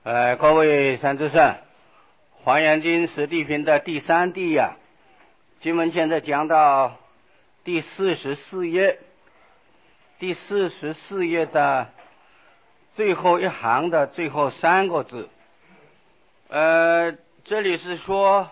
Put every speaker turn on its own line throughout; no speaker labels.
各位善知识，华严经十地品的第三地呀，经文现在讲到第44页，第44页的最后一行的最后3个字。这里是说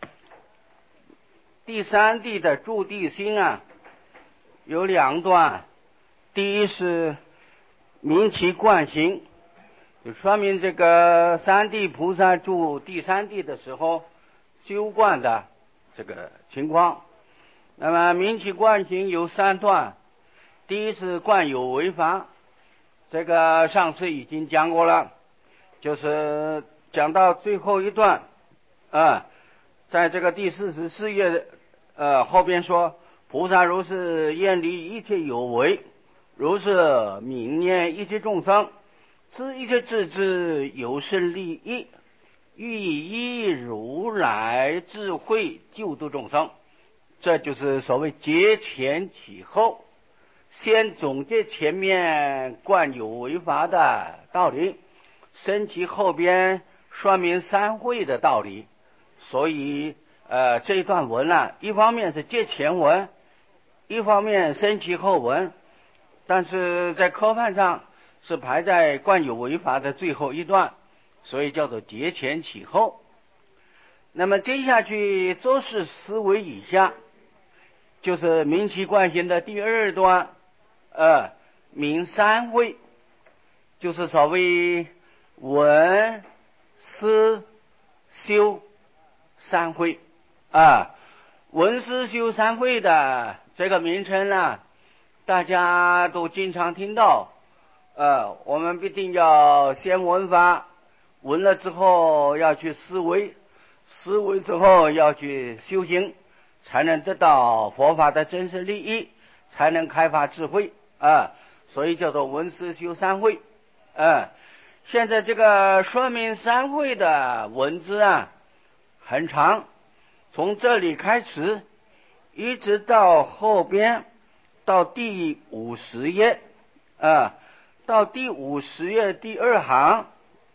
第三地的住地心啊，有2段。第一是明其观行，就说明这个三地菩萨住第三地的时候修观的这个情况。那么明其观行有3段，第一是观有为法，这个上次已经讲过了，就是讲到最后一段在这个第44页后边说，菩萨如是厌离一切有为，如是悯念一切众生，知一切智智有生利益，欲以如来智慧救度众生。这就是所谓结前启后，先总结前面观有为法的道理，升其后边说明三慧的道理。所以这一段文一方面是结前文，一方面升其后文，但是在科判上是排在观有为法的最后一段，所以叫做结前启后。那么接下去周氏思维以下，就是明其观行的第2段，明三慧，就是所谓闻思修三慧闻思修三慧的这个名称大家都经常听到。我们必定要先闻法，闻了之后要去思维，思维之后要去修行，才能得到佛法的真实利益，才能开发智慧所以叫做闻思修三慧。现在这个说明三慧的文字很长，从这里开始一直到后边到第50页到第50页第2行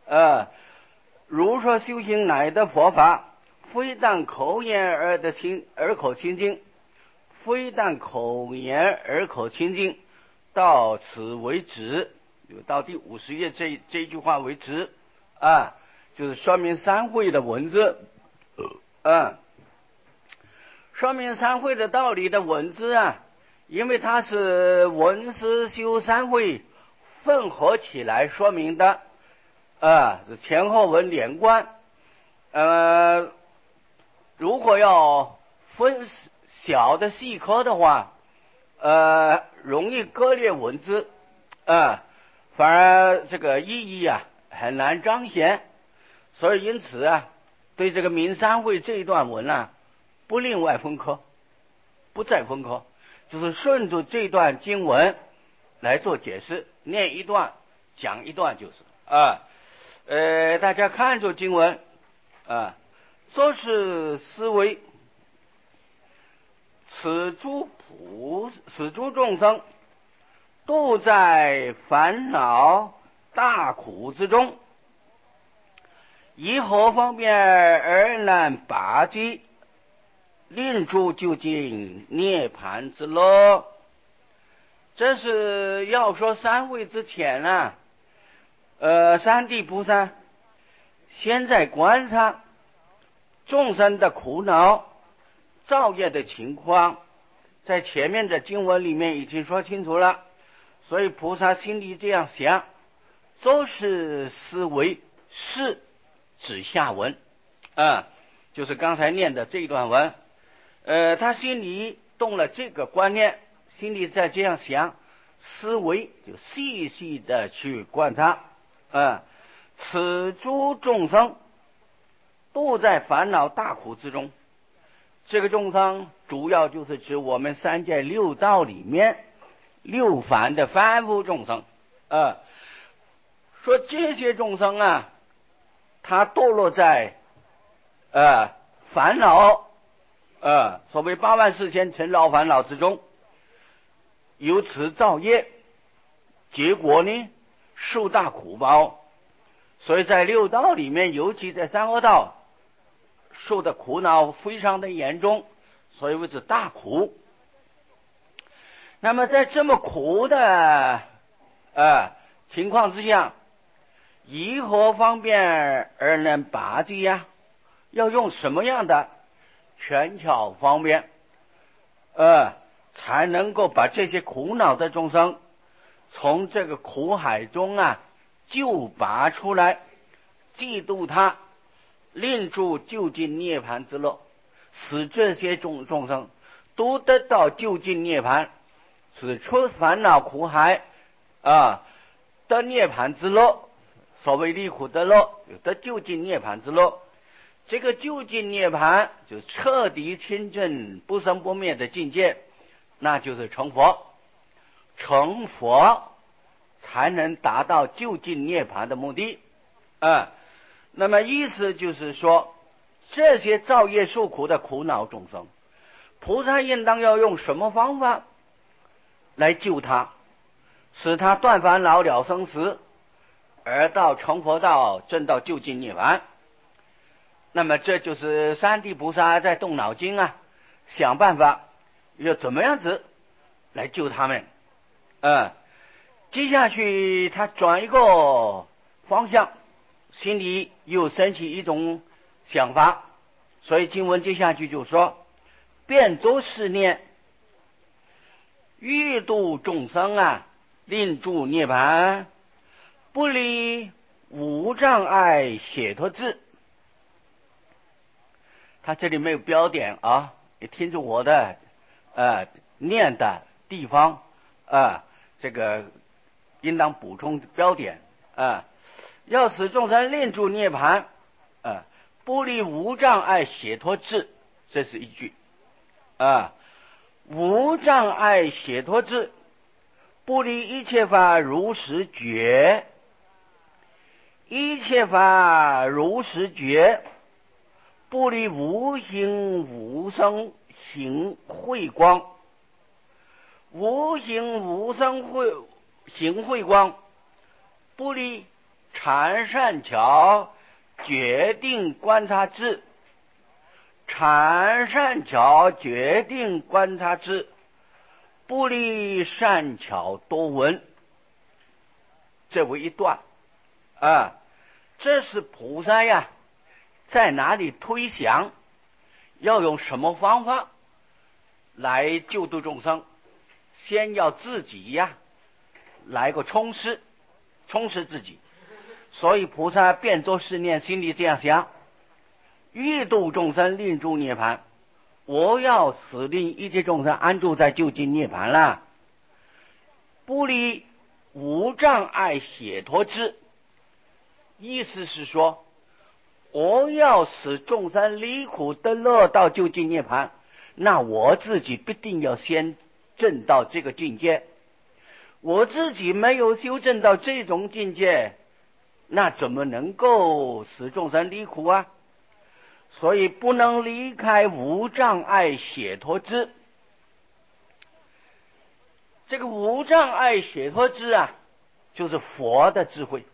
如说修行乃得佛法，非但口言而口清净，非但口言而口清净，到此为止，到第50页这句话为止就是说明三慧的文字说明三慧的道理的文字因为它是闻思修三慧混合起来说明的前后文连贯。如果要分小的细科的话容易割裂文字反而这个意义很难彰显。所以因此对这个明三慧这一段文不另外分科，不再分科，就是顺着这段经文来做解释，念一段讲一段就是大家看着经文说是思维，此诸众生都在烦恼大苦之中，以何方便而难拔济，令诸究竟涅槃之乐。这是要说三慧之前三地菩萨先在观察众生的苦恼造业的情况，在前面的经文里面已经说清楚了。所以菩萨心里这样想，都是思维，是指下文就是刚才念的这段文他心里动了这个观念，心里在这样想，思维就细细的去观察此诸众生都在烦恼大苦之中。这个众生主要就是指我们三界六道里面六凡的凡夫众生说这些众生他堕落在烦恼所谓84000尘劳烦恼之中，由此造业，结果呢受大苦报。 所以在六道里面，尤其在三恶道，受的苦恼非常的严重，所以为之大苦。那么在这么苦的情况之下，以何方便而能拔济呀？要用什么样的权巧方便才能够把这些苦恼的众生从这个苦海中救拔出来，济度他，令诸究竟涅槃之乐，使这些众生都得到究竟涅槃，使出烦恼苦海得涅槃之乐。所谓离苦得乐，得究竟涅槃之乐。这个究竟涅槃就是彻底清净不生不灭的境界，那就是成佛。成佛才能达到究竟涅槃的目的那么意思就是说，这些造业受苦的苦恼众生，菩萨应当要用什么方法来救他，使他断烦恼了生死，而到成佛道证到究竟涅槃。那么这就是三地菩萨在动脑筋想办法要怎么样子来救他们接下去他转一个方向，心里又升起一种想法，所以经文接下去就说：遍周是念，欲度众生令诸涅槃，不离无障碍解脱智。他这里没有标点你听着我的念的地方这个应当补充标点要使众生令诸涅槃不离无障碍解脱智，这是一句无障碍解脱智，不离一切法如实觉，一切法如实觉，不离无形无生行慧光，无形无生行慧光，不离禅善巧决定观察智，禅善巧决定观察智，不离善巧多闻。这为一段这是菩萨在哪里推想要用什么方法来救度众生，先要自己来个充实自己。所以菩萨遍周是念，心里这样想：欲度众生令诸涅槃，我要使令一切众生安住在究竟涅槃了。不离无障碍解脱智，意思是说，我要使众生离苦得乐到究竟涅槃，那我自己必定要先证到这个境界。我自己没有修证到这种境界，那怎么能够使众生离苦所以不能离开无障碍解脱智。这个无障碍解脱智就是佛的智慧，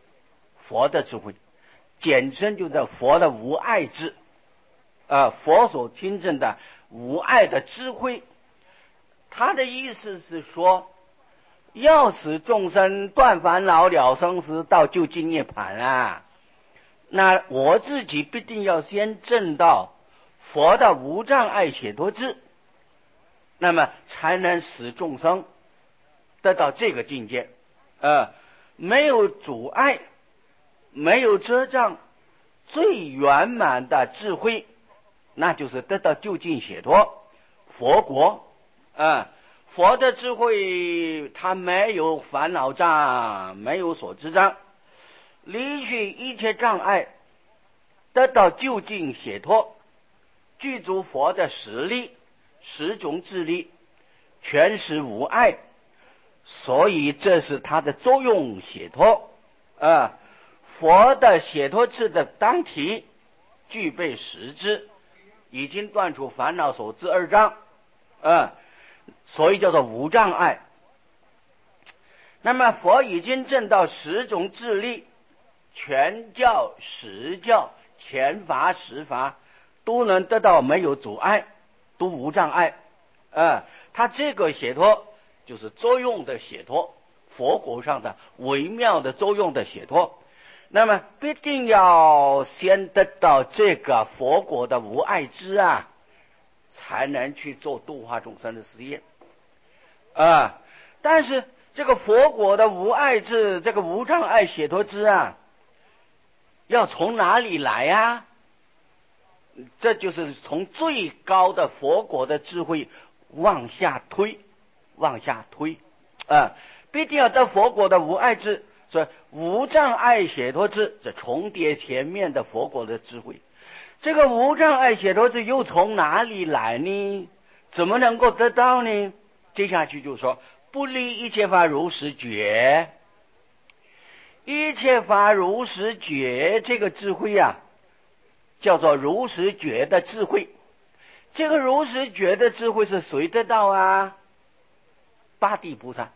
简称就叫佛的无碍智佛所亲证的无碍的智慧。他的意思是说，要使众生断烦恼了生死到究竟涅槃那我自己必定要先证到佛的无障碍解脱智，那么才能使众生得到这个境界没有阻碍，没有遮障，最圆满的智慧，那就是得到究竟解脱佛国佛的智慧，它没有烦恼障，没有所知障，离去一切障碍，得到究竟解脱，具足佛的实力，十种智力，全是无碍，所以这是它的作用解脱佛的解脱智的当体具备十智，已经断除烦恼所致二障所以叫做无障碍。那么佛已经证到十种智力， 全教、实教、前法、实法都能得到没有阻碍，都无障碍。他这个解脱就是作用的解脱，佛果上的微妙的作用的解脱。那么必定要先得到这个佛果的无碍智啊，才能去做度化众生的事业但是这个佛果的无碍智，这个无障碍解脱智啊，要从哪里来啊？这就是从最高的佛果的智慧往下推，必定要得佛果的无碍智。所以无障碍解脱智这重叠前面的佛果的智慧。这个无障碍解脱智又从哪里来呢？怎么能够得到呢？接下去就说不离一切法如实觉。一切法如实觉这个智慧啊，叫做如实觉的智慧。这个如实觉的智慧是谁得到啊？八地菩萨。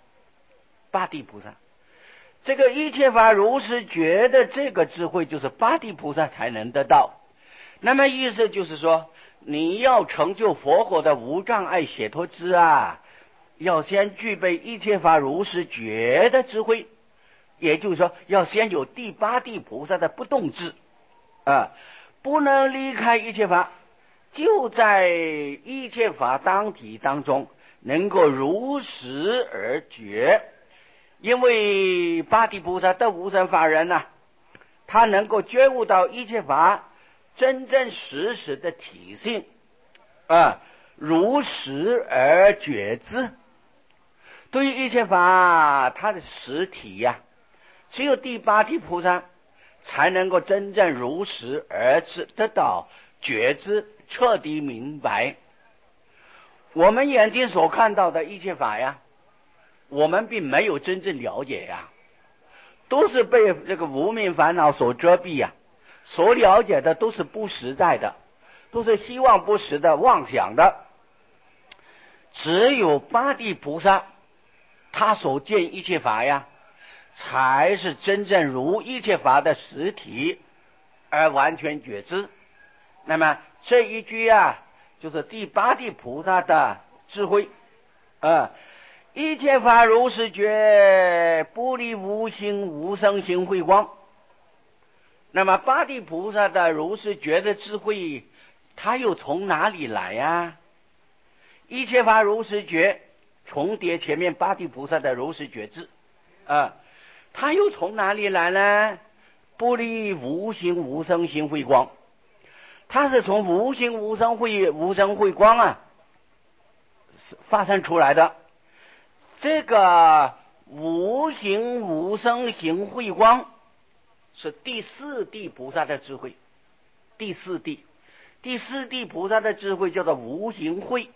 这个一切法如实觉的这个智慧，就是八地菩萨才能得到。那么意思就是说，你要成就佛果的无障碍解脱智啊，要先具备一切法如实觉的智慧，也就是说，要先有第八地菩萨的不动智不能离开一切法，就在一切法当体当中能够如实而觉。因为八地菩萨的无生法人他能够觉悟到一切法真真实实的体性如实而觉知。对于一切法它的实体只有第八地菩萨才能够真正如实而得到觉知，彻底明白。我们眼睛所看到的一切法我们并没有真正了解都是被这个无明烦恼所遮蔽所了解的都是不实在的，都是希望不实的妄想的。只有八地菩萨他所见一切法才是真正如一切法的实体而完全觉知。那么这一句就是第八地菩萨的智慧一切法如实觉，不离无形无生行慧光。那么八地菩萨的如实觉的智慧，它又从哪里来一切法如实觉重叠前面八地菩萨的如实觉智它又从哪里来呢？不离无形无生行慧光，它是从无形无生慧光发生出来的。这个无形无生行慧光是第四地菩萨的智慧。第四地菩萨的智慧叫做无形慧，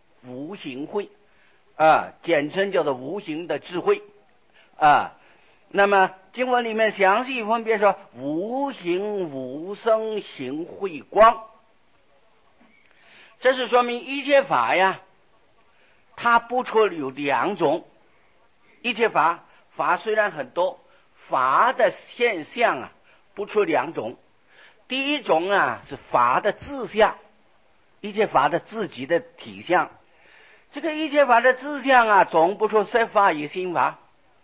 简称叫做无形的智慧那么经文里面详细分别说无形无生行慧光，这是说明一切法它不出有两种。一切法虽然很多，法的现象不出两种。第一种是法的自相，一切法的自己的体相。这个一切法的自相总不出色法与心法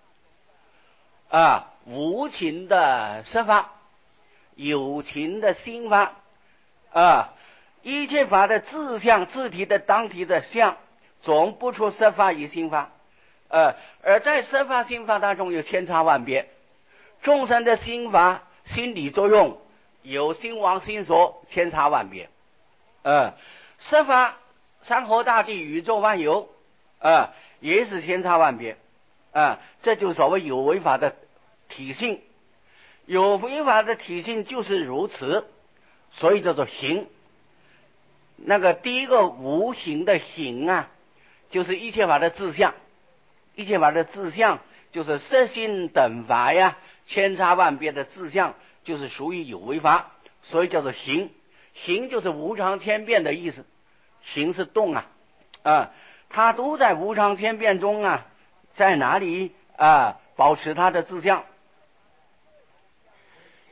无情的色法，有情的心法一切法的自相，自体的当体的相，总不出色法与心法而在色法心法当中有千差万别，众生的心法心理作用有心王心所，千差万别色法山河大地宇宙万有也是千差万别这就所谓有为法的体性。有为法的体性就是如此，所以叫做行。那个第一个无形的行就是一切法的自相。一切法的自相就是色心等法千差万别的自相，就是属于有为法，所以叫做行。行就是无常千变的意思，行是动它都在无常千变中在哪里保持它的自相。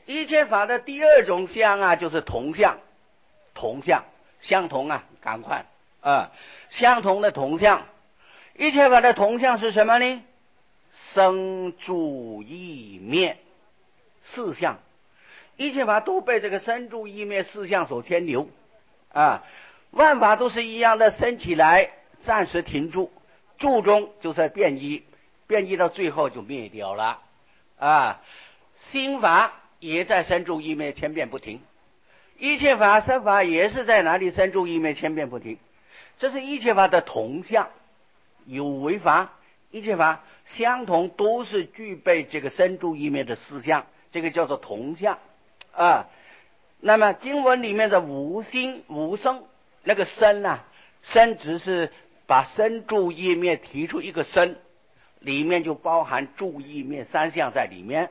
一切法的第二种相啊，就是同相，同相，相同啊，赶快相同的同相。一切法的同相是什么呢？生住意灭四相，一切法都被这个生住意灭四相所牵流万法都是一样的，生起来暂时停住，住中就在变异，变异到最后就灭掉了心法也在生住意灭千变不停，一切法生法也是在哪里生住意灭千变不停，这是一切法的同相。有为法一切法相同，都是具备这个生住意灭的四相，这个叫做同相那么经文里面的无心无生，那个生生只是把生住意灭提出一个生，里面就包含住意灭三相在里面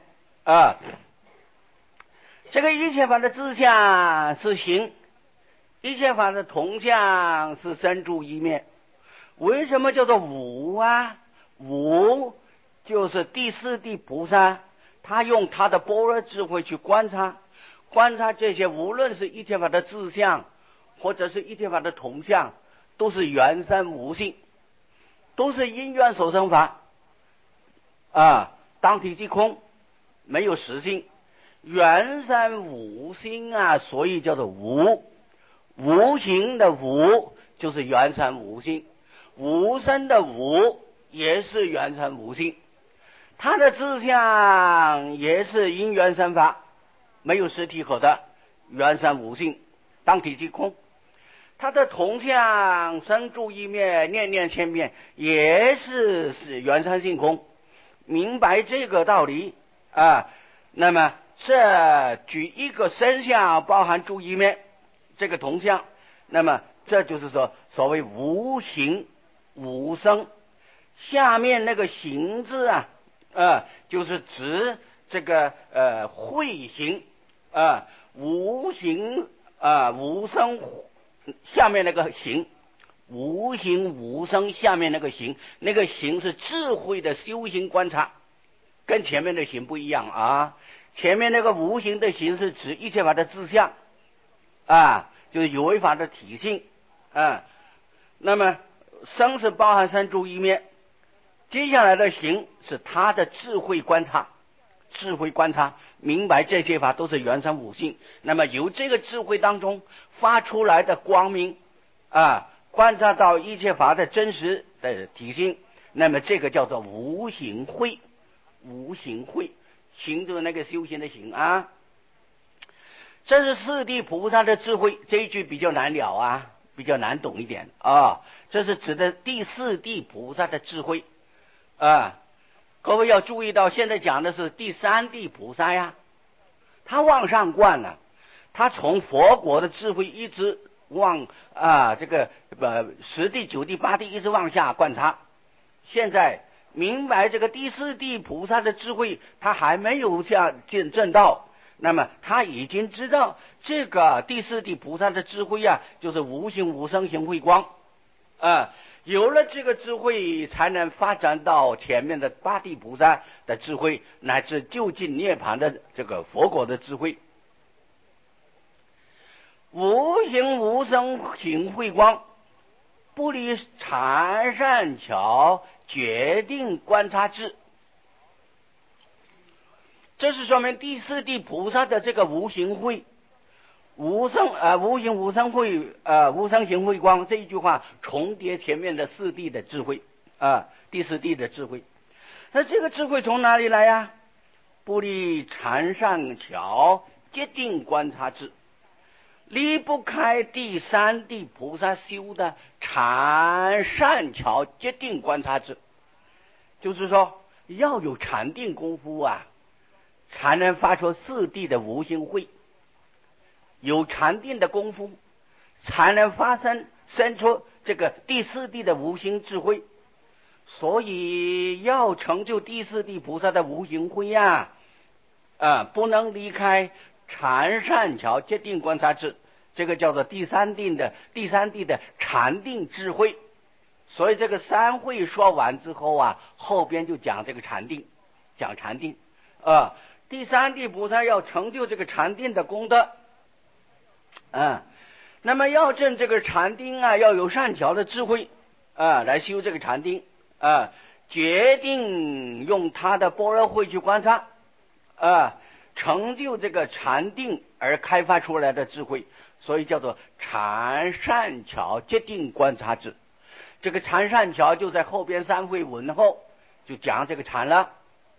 这个一切法的自相是行，一切法的同相是生住意灭。为什么叫做无无就是第四地菩萨，他用他的般若智慧去观察这些，无论是一切法的自相或者是一切法的同相，都是缘生无性，都是因缘所生法当体即空，没有实性，缘生无性所以叫做无。无形的无就是缘生无性，无生的无也是缘生无性，它的自相也是因缘生法，没有实体可得，缘生无性，当体即空。它的同相生住意灭，念念千变，也是缘生性空。明白这个道理那么这举一个生相包含住意灭这个同相，那么这就是说所谓无形无生。下面那个形字就是指这个慧形无形无生，下面那个形无形无生，下面那个形，那个形是智慧的修行观察，跟前面的形不一样前面那个无形的形是指一切法的自相就是有为法的体性那么生是包含生住意灭，接下来的行是他的智慧观察，明白这些法都是缘生无性，那么由这个智慧当中发出来的光明观察到一切法的真实的体性，那么这个叫做无形慧。无形慧，行就是那个修行的行这是四谛菩萨的智慧，这一句比较难了比较难懂一点这是指的第四谛菩萨的智慧各位要注意到，现在讲的是第三谛菩萨他往上观了，他从佛国的智慧一直往这个十谛九谛八谛一直往下观察，现在明白这个第四谛菩萨的智慧，他还没有证道，那么他已经知道这个第四谛菩萨的智慧就是无形无生行慧光有了这个智慧，才能发展到前面的八地菩萨的智慧，乃至究竟涅槃的这个佛果的智慧。无形无生行慧光，不离禅善巧决定观察智。这是说明第四谛菩萨的这个无形慧无形无生慧无生行慧光这一句话重叠前面的四谛的智慧第四谛的智慧。那这个智慧从哪里来不离禅善巧决定观察智，离不开第三谛菩萨修的禅善巧决定观察智，就是说要有禅定功夫才能发出四谛的无形慧，有禅定的功夫才能生出这个第四谛的无形智慧。所以要成就第四谛菩萨的无形慧不能离开禅善巧决定观察智，这个叫做第三谛的禅定智慧。所以这个三慧说完之后后边就讲这个禅定，讲禅定第三地菩萨要成就这个禅定的功德，那么要证这个禅定啊，要有善巧的智慧来修这个禅定决定用他的般若慧去观察成就这个禅定而开发出来的智慧，所以叫做禅善巧决定观察智。这个禅善巧就在后边三会文后就讲这个禅了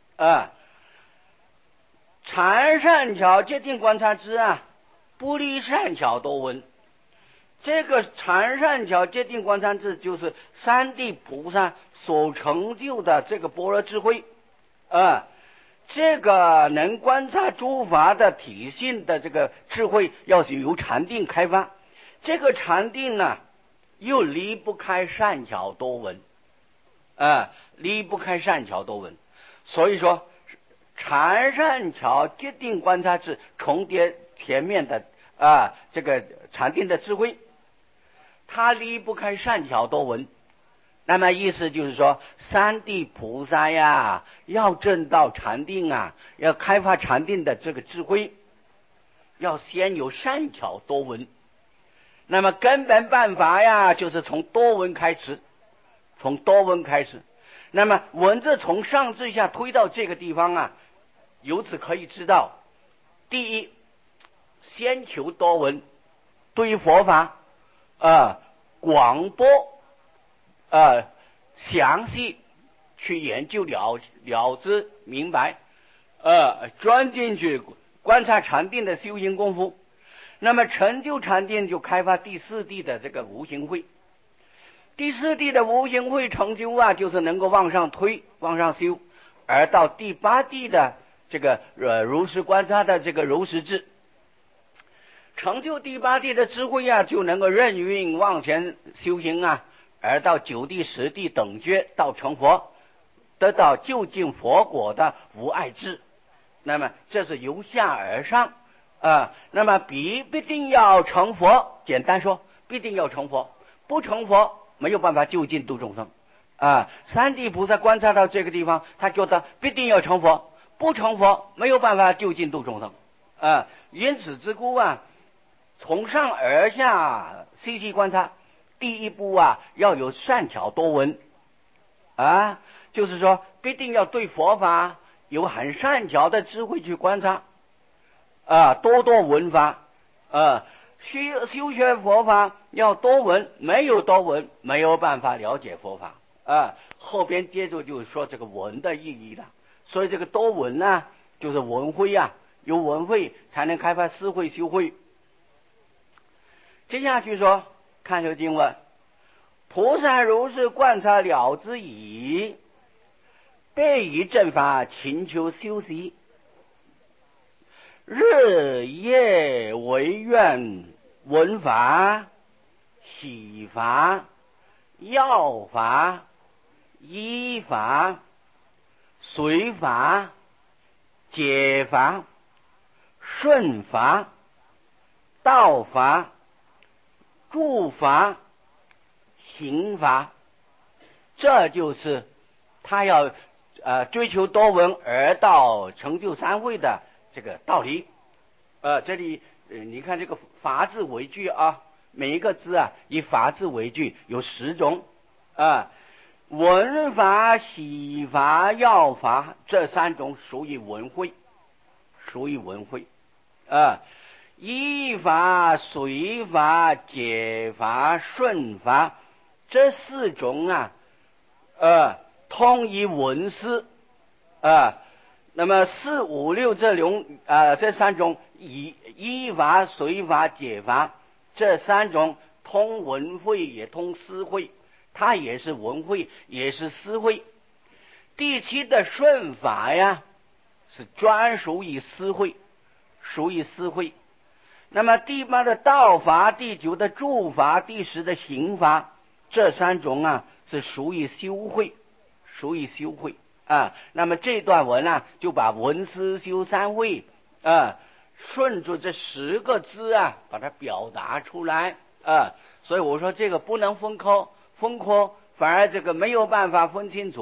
禅善巧决定观察智不离善巧多闻。这个禅善巧决定观察智就是三地菩萨所成就的这个般若智慧这个能观察诸法的体性的这个智慧，要是由禅定开发。这个禅定呢，又离不开善巧多闻离不开善巧多闻。所以说禅善巧决定观察智重叠前面的这个禅定的智慧，它离不开善巧多闻。那么意思就是说，三地菩萨呀，要证到禅定要开发禅定的这个智慧，要先有善巧多闻。那么根本办法呀，就是从多闻开始，从多闻开始。那么文字从上至下推到这个地方由此可以知道，第一，先求多闻，对佛法广播详细去研究了知明白钻进去观察禅定的修行功夫。那么成就禅定就开发第四地的这个无形慧。第四地的无形慧成就就是能够往上推往上修，而到第八地的这个如实观察的这个如实智，成就第八地的智慧就能够任运往前修行而到九地十地等觉到成佛，得到究竟佛果的无碍智。那么这是由下而上那么必定要成佛，简单说必定要成佛，不成佛没有办法就近度众生三地菩萨观察到这个地方，他觉得必定要成佛，不成佛没有办法就近度众生因此之故从上而下细细观察。第一步要有善巧多闻就是说必定要对佛法有很善巧的智慧去观察多多闻法修学佛法要多闻，没有多闻没有办法了解佛法后边接着就说这个闻的意义了。所以这个多闻就是闻慧有闻慧才能开发思慧修慧。接下去说，看这个经文，菩萨如是观察了之矣，备以正法勤求修习，日夜为愿闻法、喜法、要法、依法、随法、解法、顺法、道法、住法、行法。这就是他要追求多闻而到成就三慧的这个道理。这里你看这个法字为句每一个字以法字为句，有10种闻法、喜法、要法，这3种属于闻慧，属于闻慧依法、随法、解法、顺法，这4种通于闻思那么4、5、6这3种依法、随法、解法，这3种通闻慧也通思慧，它也是闻慧也是思慧。第7的顺法是专属于思慧，属于思慧。那么第8的道法，第9的住法，第10的行法，这3种是属于修慧，属于修慧那么这段文就把闻思修三慧顺着这10个字把它表达出来所以我说这个不能分科，反而这个没有办法分清楚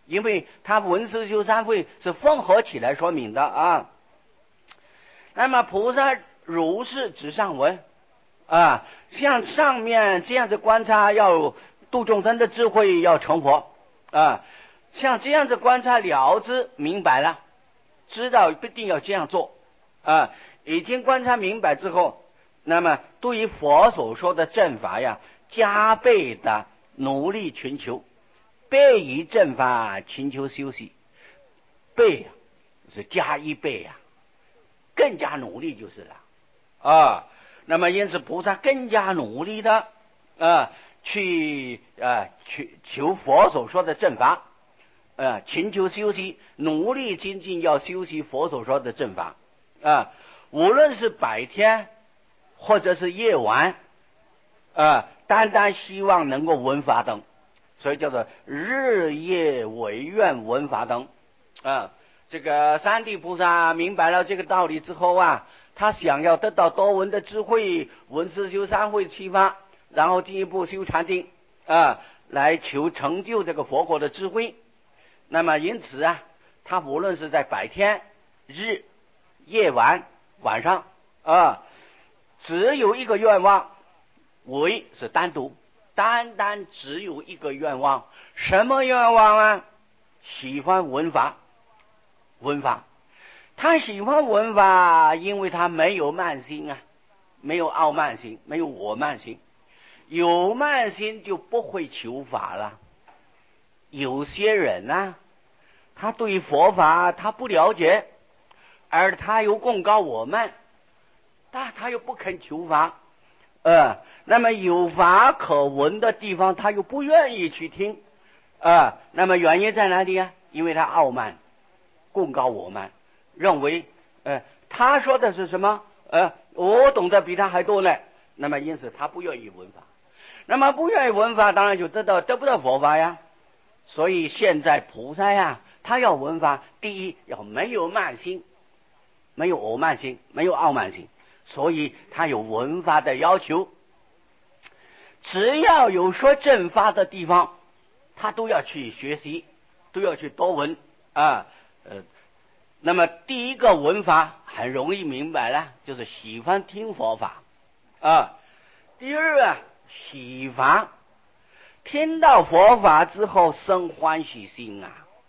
因为它闻思修三会是混合起来说明的啊。那么菩萨如是直上闻啊，像上面这样子观察，要度众生的智慧要成佛啊，像这样子观察了知明白了，知道必定要这样做啊，已经观察明白之后，那么对于佛所说的正法呀，加倍的努力寻求，倍于正法寻求修习，倍是加一倍呀，更加努力就是了啊。那么因此菩萨更加努力的去求佛所说的正法，寻求修习，努力精进要修习佛所说的正法啊。无论是白天或者是夜晚单单希望能够闻法等，所以叫做日夜唯愿闻法等啊。这个三地菩萨明白了这个道理之后啊，他想要得到多闻的智慧，闻思修三会七法，然后进一步修禅定来求成就这个佛果的智慧。那么因此他无论是在白天、夜晚、晚上只有一个愿望，唯是单只有一个愿望。什么愿望啊？喜欢闻法。他喜欢闻法，因为他没有慢心没有傲慢心，没有我慢心。有慢心就不会求法了。有些人他对佛法他不了解，而他又贡高我慢，但他又不肯求法那么有法可闻的地方他又不愿意去听那么原因在哪里因为他傲慢，贡高我慢，认为他说的是什么我懂得比他还多呢，那么因此他不愿意闻法。那么不愿意闻法，当然就得不到佛法呀。所以现在菩萨他要闻法，第一要没有慢心，没有我慢心，没有傲慢心，所以他有闻法的要求。只要有说正法的地方，他都要去学习，都要去多闻那么第一个闻法很容易明白了，就是喜欢听佛法第二喜法，听到佛法之后生欢喜心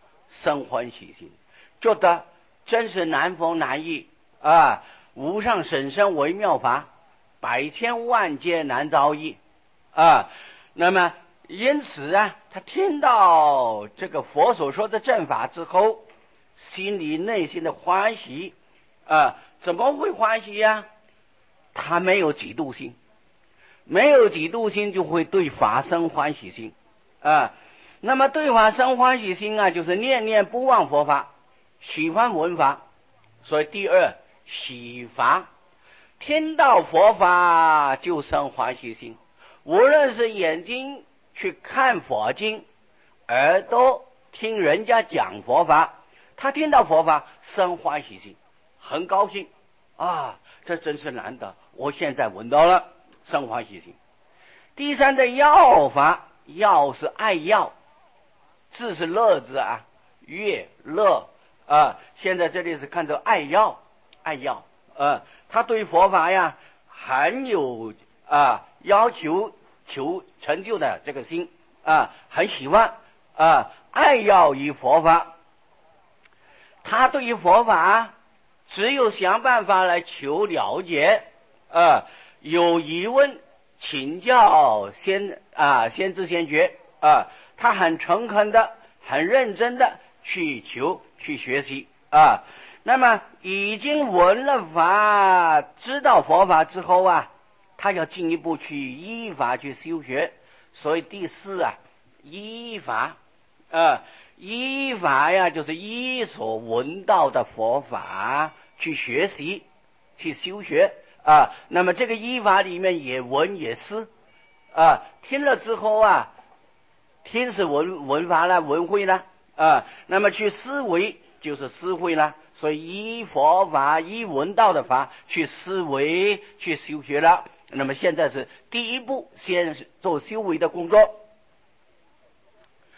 觉得真是难逢难遇无上甚深微妙法，百千万劫难遭遇那么因此他听到这个佛所说的正法之后，心里内心的欢喜怎么会欢喜他没有嫉妒心，没有嫉妒心就会对法生欢喜心那么对法生欢喜心就是念念不忘佛法，喜欢闻法。所以第二喜法，听到佛法就生欢喜心，无论是眼睛去看佛经，耳朵听人家讲佛法，他听到佛法生欢喜心，很高兴这真是难得，我现在闻到了，生欢喜心。第三的药法，药是爱药，字是乐字乐乐现在这里是看着爱药他对佛法很有要求，求成就的这个心很喜欢爱要于佛法。他对于佛法只有想办法来求了解有疑问请教先知先觉他很诚恳的很认真的去求去学习那么已经闻了法知道佛法之后他要进一步去依法去修学。所以第四依法依法就是依所闻到的佛法去学习去修学那么这个依法里面也闻也思听了之后听是闻法了，闻会了那么去思维就是思会了。所以依佛法依闻道的法去思维去修学了。那么现在是第一步，先做修为的工作。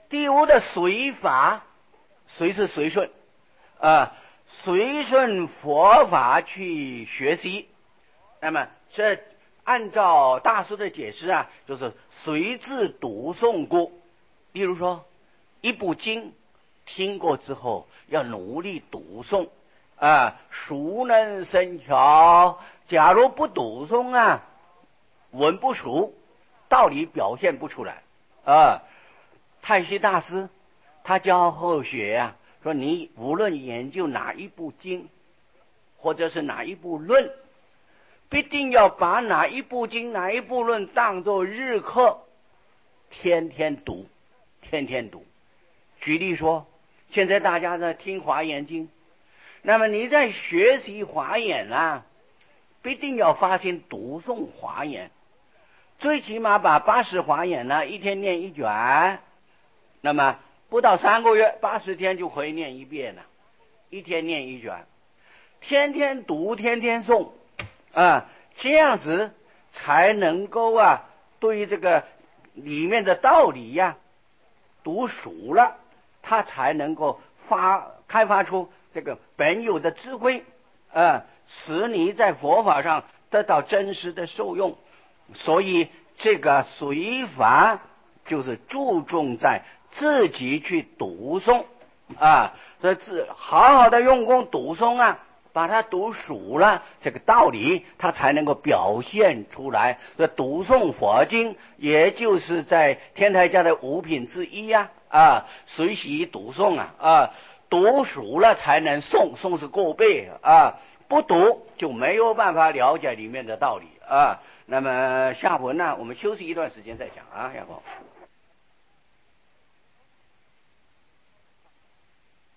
第五的随法，随是随顺，随顺佛法去学习。那么这按照大师的解释啊，就是随自读诵过。例如说，一部经听过之后，要努力读诵熟能生巧。假如不读诵啊，文不熟，道理表现不出来太虚大师他教后学说你无论研究哪一部经，或者是哪一部论，必定要把哪一部经哪一部论当作日课，天天读，天天读。举例说，现在大家在听华严经，那么你在学习华严必定要发心读诵华严，最起码把80华严一天念一卷，那么不到3个月，80天就可以念一遍了，一天念一卷，天天读，天天诵这样子才能够对于这个里面的道理读熟了，他才能够开发出这个本有的智慧使你在佛法上得到真实的受用。所以这个随法就是注重在自己去读诵所以好好的用功读诵把它读熟了，这个道理它才能够表现出来。这读诵佛经也就是在天台家的5品之一随喜读诵读熟了才能诵，诵是过背不读就没有办法了解里面的道理那么下文呢，我们休息一段时间再讲下文。